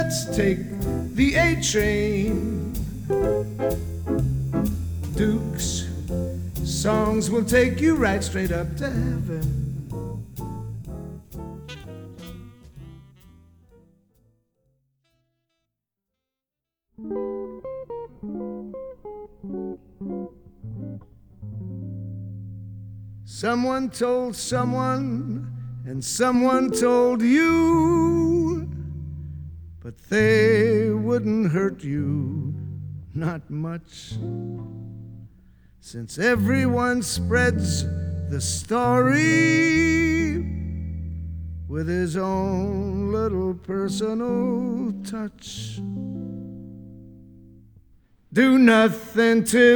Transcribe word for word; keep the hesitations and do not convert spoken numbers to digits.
let's take the A train. Duke's songs will take you right straight up to heaven. Someone told someone, and someone told you, but they wouldn't hurt you, not much, since everyone spreads the story with his own little personal touch. Do nothing till